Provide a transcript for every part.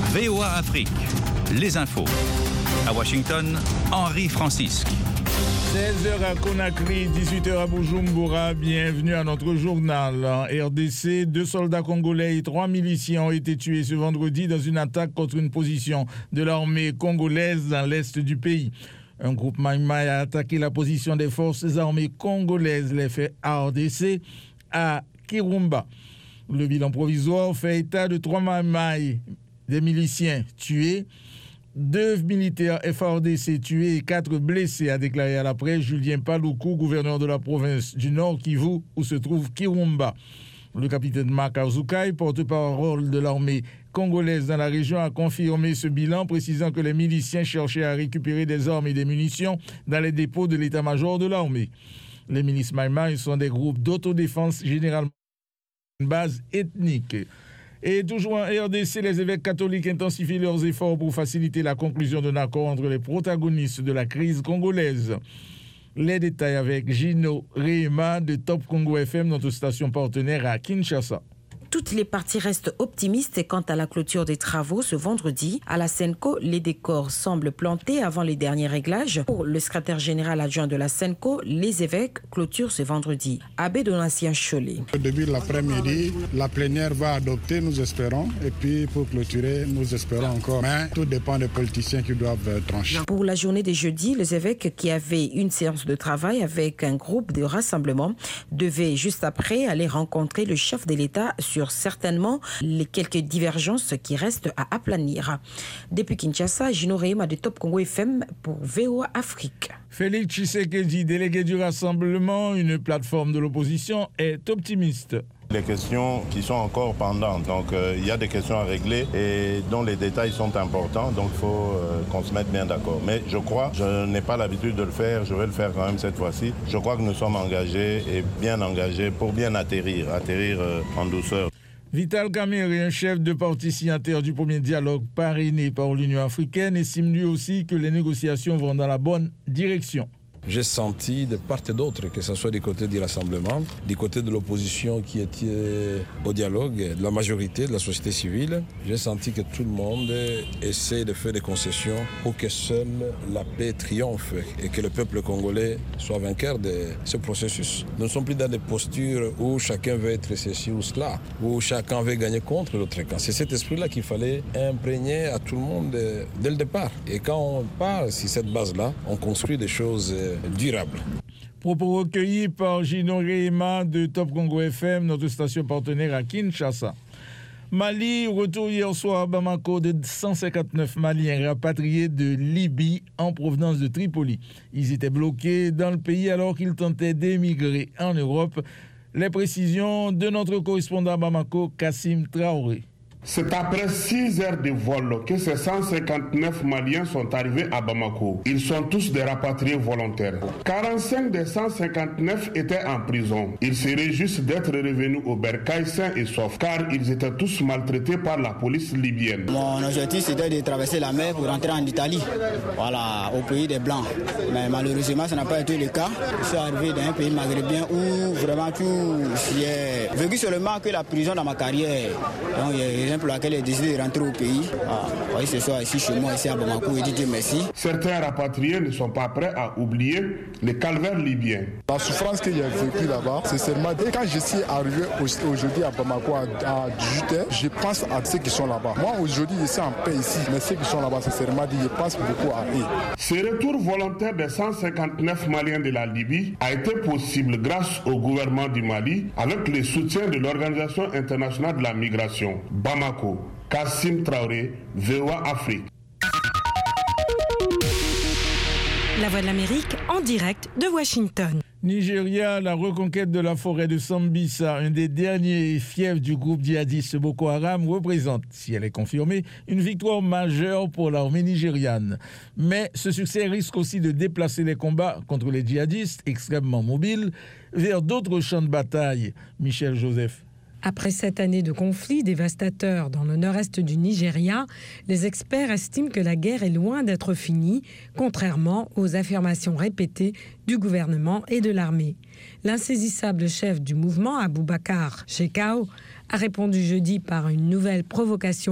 VOA Afrique, les infos. À Washington, Henri Francisque. 16h à Conakry, 18h à Bujumbura. Bienvenue à notre journal. En RDC, 2 soldats congolais et 3 miliciens ont été tués ce vendredi dans une attaque contre une position de l'armée congolaise dans l'est du pays. Un groupe Maïmaï a attaqué la position des forces armées congolaises, les FARDC, à Kirumba. Le bilan provisoire fait état de 3 Maïmaï, des miliciens tués, 2 militaires FARDC tués et 4 blessés, a déclaré à la presse Julien Paloukou, gouverneur de la province du Nord Kivu, où se trouve Kirumba. Le capitaine Mark Arzoukai, porte-parole de l'armée congolaise dans la région, a confirmé ce bilan, précisant que les miliciens cherchaient à récupérer des armes et des munitions dans les dépôts de l'état-major de l'armée. Les milices Maïmaï sont des groupes d'autodéfense généralement une base ethnique. Et toujours en RDC, les évêques catholiques intensifient leurs efforts pour faciliter la conclusion d'un accord entre les protagonistes de la crise congolaise. Les détails avec Gino Rehema de Top Congo FM, notre station partenaire à Kinshasa. Toutes les parties restent optimistes quant à la clôture des travaux ce vendredi. À la Senco, les décors semblent plantés avant les derniers réglages. Pour le secrétaire général adjoint de la Senco, les évêques clôturent ce vendredi. Abbé Donatien Cholet. Au début de l'après-midi, la plénière va adopter, nous espérons. Et puis pour clôturer, nous espérons encore. Mais tout dépend des politiciens qui doivent trancher. Pour la journée des jeudis, les évêques qui avaient une séance de travail avec un groupe de rassemblement devaient juste après aller rencontrer le chef de l'État sur certainement les quelques divergences qui restent à aplanir. Depuis Kinshasa, Gino Rehema de Top Congo FM pour VOA Afrique. Félix Tshisekedi, délégué du Rassemblement, une plateforme de l'opposition, est optimiste. Les questions qui sont encore pendantes, donc il y a des questions à régler et dont les détails sont importants, donc il faut qu'on se mette bien d'accord. Mais je n'ai pas l'habitude de le faire, je vais le faire quand même cette fois-ci. Je crois que nous sommes engagés et bien engagés pour bien atterrir en douceur. Vital Kamerhe, un chef de parti signataire du premier dialogue parrainé par l'Union africaine, estime lui aussi que les négociations vont dans la bonne direction. J'ai senti de part et d'autre, que ce soit du côté du Rassemblement, du côté de l'opposition qui était au dialogue, de la majorité de la société civile, j'ai senti que tout le monde essaie de faire des concessions pour que seule la paix triomphe et que le peuple congolais soit vainqueur de ce processus. Nous ne sommes plus dans des postures où chacun veut être ceci ou cela, où chacun veut gagner contre l'autre camp. C'est cet esprit-là qu'il fallait imprégner à tout le monde dès le départ. Et quand on part sur cette base-là, on construit des choses durable. Propos recueillis par Gino Rehema de Top Congo FM, notre station partenaire à Kinshasa. Mali, retour hier soir à Bamako de 159 Maliens rapatriés de Libye en provenance de Tripoli. Ils étaient bloqués dans le pays alors qu'ils tentaient d'émigrer en Europe. Les précisions de notre correspondant à Bamako, Kassim Traoré. C'est après 6 heures de vol que ces 159 Maliens sont arrivés à Bamako. Ils sont tous des rapatriés volontaires. 45 des 159 étaient en prison. Ils se réjouissent d'être revenus au bercail sains et saufs, car ils étaient tous maltraités par la police libyenne. Mon objectif c'était de traverser la mer pour rentrer en Italie, voilà, au pays des Blancs. Mais malheureusement, ça n'a pas été le cas. Je suis arrivé dans un pays maghrébin où vraiment tout j'ai vécu seulement que la prison dans ma carrière. Donc, pour laquelle j'ai décidé de rentrer au pays. Oui, ce soir ici chez moi, ici à Bamako, et Dieu merci. Certains rapatriés ne sont pas prêts à oublier les calvaires libyens. La souffrance que j'ai vécue là-bas, c'est seulement quand je suis arrivé aujourd'hui à Bamako à 18h, je pense à ceux qui sont là-bas. Moi aujourd'hui, je suis en paix ici, mais ceux qui sont là-bas, c'est seulement dit, je pense beaucoup à eux. Ce retour volontaire des 159 Maliens de la Libye a été possible grâce au gouvernement du Mali avec le soutien de l'Organisation internationale de la migration. Bamako, Kassim Traoré, VOA Afrique. La Voix de l'Amérique en direct de Washington. Nigeria, la reconquête de la forêt de Sambisa, un des derniers fiefs du groupe djihadiste Boko Haram, représente, si elle est confirmée, une victoire majeure pour l'armée nigériane. Mais ce succès risque aussi de déplacer les combats contre les djihadistes extrêmement mobiles vers d'autres champs de bataille. Michel Joseph. Après 7 années de conflits dévastateurs dans le nord-est du Nigeria, les experts estiment que la guerre est loin d'être finie, contrairement aux affirmations répétées du gouvernement et de l'armée. L'insaisissable chef du mouvement, Abubakar Shekau, a répondu jeudi par une nouvelle provocation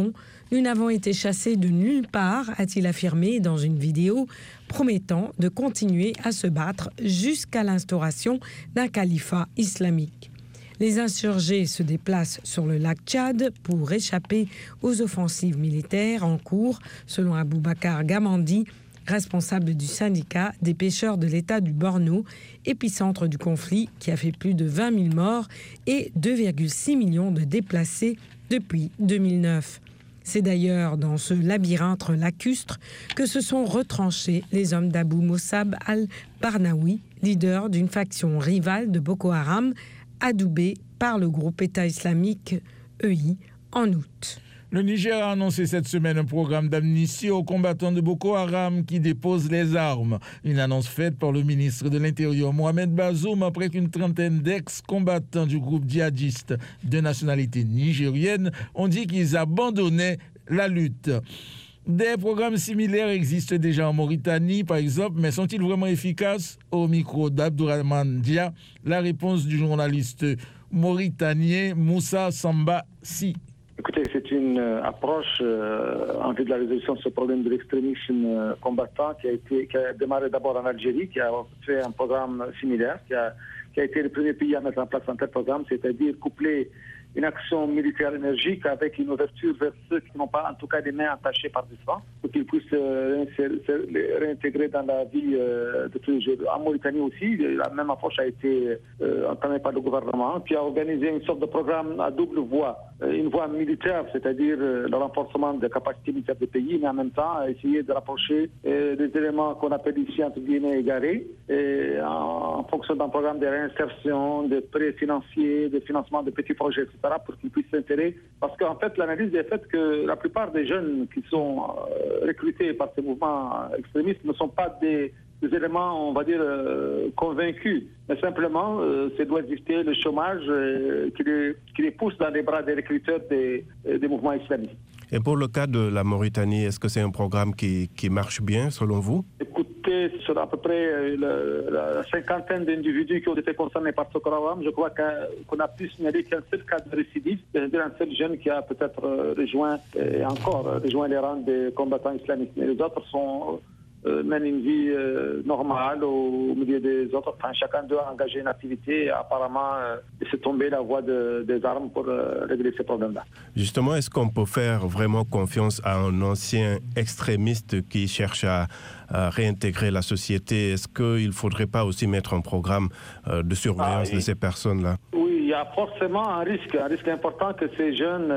Nous n'avons été chassés de nulle part, a-t-il affirmé dans une vidéo, promettant de continuer à se battre jusqu'à l'instauration d'un califat islamique. Les insurgés se déplacent sur le lac Tchad pour échapper aux offensives militaires en cours, selon Aboubacar Gamandi, responsable du syndicat des pêcheurs de l'État du Borno, épicentre du conflit qui a fait plus de 20 000 morts et 2,6 millions de déplacés depuis 2009. C'est d'ailleurs dans ce labyrinthe lacustre que se sont retranchés les hommes d'Abou Mossab al-Barnaoui, leader d'une faction rivale de Boko Haram, adoubé par le groupe État islamique EI en août. Le Niger a annoncé cette semaine un programme d'amnistie aux combattants de Boko Haram qui déposent les armes. Une annonce faite par le ministre de l'Intérieur Mohamed Bazoum après qu'une trentaine d'ex-combattants du groupe djihadiste de nationalité nigérienne ont dit qu'ils abandonnaient la lutte. Des programmes similaires existent déjà en Mauritanie, par exemple, mais sont-ils vraiment efficaces? Au micro d'Abdourahmane Dia, la réponse du journaliste mauritanien Moussa Samba Si. Écoutez, c'est une approche en vue de la résolution de ce problème de l'extrémisme combattant qui a démarré d'abord en Algérie, qui a fait un programme similaire, qui a été le premier pays à mettre en place un tel programme, c'est-à-dire coupler une action militaire énergique avec une ouverture vers ceux qui n'ont pas en tout cas des mains attachées par du sang, pour qu'ils puissent se réintégrer dans la vie de tous les jours. En Mauritanie aussi, la même approche a été entamée par le gouvernement, qui a organisé une sorte de programme à double voie. Une voie militaire, c'est-à-dire le renforcement des capacités militaires du pays, mais en même temps essayer de rapprocher des éléments qu'on appelle ici entre guillemets égarés, et en fonction d'un programme de réinsertion, de prêts financiers, de financement de petits projets, etc., pour qu'ils puissent s'intéresser. Parce qu'en fait, l'analyse est faite que la plupart des jeunes qui sont recrutés par ces mouvements extrémistes ne sont pas des éléments, on va dire, convaincus. Mais simplement, c'est doit exister le chômage qui les pousse dans les bras des recruteurs des mouvements islamistes. Et pour le cas de la Mauritanie, est-ce que c'est un programme qui marche bien, selon vous? Écoutez, sur à peu près la cinquantaine d'individus qui ont été concernés par ce programme, je crois qu'on a pu signaler qu'un seul cas de récidive, c'est-à-dire un seul jeune qui a peut-être rejoint les rangs des combattants islamistes. Mais les autres mènent une vie normale au milieu des autres. Enfin, chacun d'eux a engagé une activité et apparemment laissé tomber la voie des armes pour régler ces problèmes-là. Justement, est-ce qu'on peut faire vraiment confiance à un ancien extrémiste qui cherche à réintégrer la société? Est-ce qu'il ne faudrait pas aussi mettre un programme de surveillance de ces personnes-là? Oui, il y a forcément un risque important que ces jeunes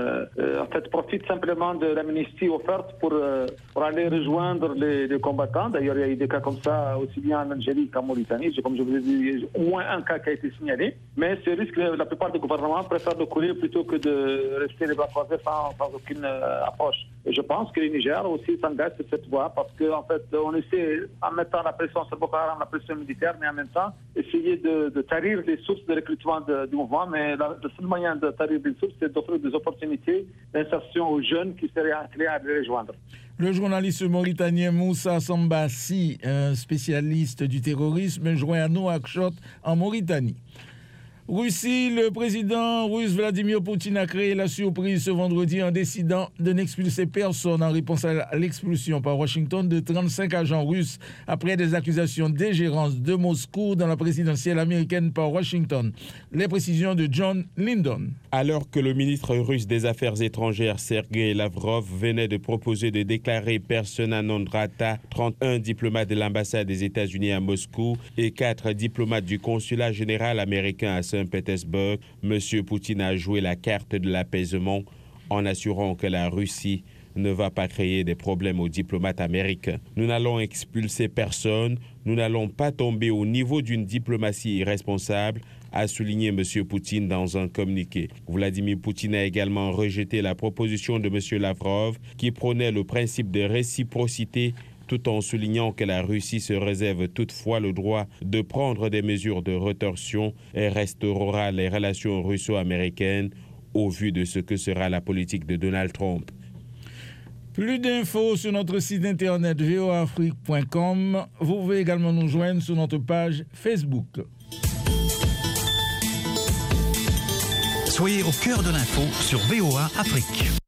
en fait profitent simplement de l'amnistie offerte pour aller rejoindre les combattants. D'ailleurs, il y a eu des cas comme ça aussi bien en Algérie qu'en Mauritanie. Comme je vous ai dit, au moins un cas qui a été signalé. Mais ce risque, la plupart des gouvernements préfèrent de courir plutôt que de rester les bras croisés sans aucune approche. Et je pense que le Niger aussi s'engage sur cette voie parce qu'en fait, on essaie, en mettant la pression sur Boko Haram, la pression militaire, mais en même temps, essayer de tarir les sources de recrutement du mouvement. Mais le seul moyen de tarir les sources, c'est d'offrir des opportunités d'insertion aux jeunes qui seraient enclins à les rejoindre. Le journaliste mauritanien Moussa Samba Si, un spécialiste du terrorisme, joint à Nouakchott en Mauritanie. Russie, le président russe Vladimir Poutine a créé la surprise ce vendredi en décidant de n'expulser personne en réponse à l'expulsion par Washington de 35 agents russes après des accusations d'ingérence de Moscou dans la présidentielle américaine par Washington. Les précisions de John Lyndon. Alors que le ministre russe des Affaires étrangères Sergei Lavrov venait de proposer de déclarer persona non grata 31 diplomates de l'ambassade des États-Unis à Moscou et 4 diplomates du consulat général américain à Saint-Pétersbourg, M. Poutine a joué la carte de l'apaisement en assurant que la Russie ne va pas créer des problèmes aux diplomates américains. Nous n'allons expulser personne, nous n'allons pas tomber au niveau d'une diplomatie irresponsable, a souligné M. Poutine dans un communiqué. Vladimir Poutine a également rejeté la proposition de M. Lavrov qui prônait le principe de réciprocité tout en soulignant que la Russie se réserve toutefois le droit de prendre des mesures de rétorsion et restaurera les relations russo-américaines au vu de ce que sera la politique de Donald Trump. Plus d'infos sur notre site internet voaafrique.com. Vous pouvez également nous joindre sur notre page Facebook. Soyez au cœur de l'info sur VOA Afrique.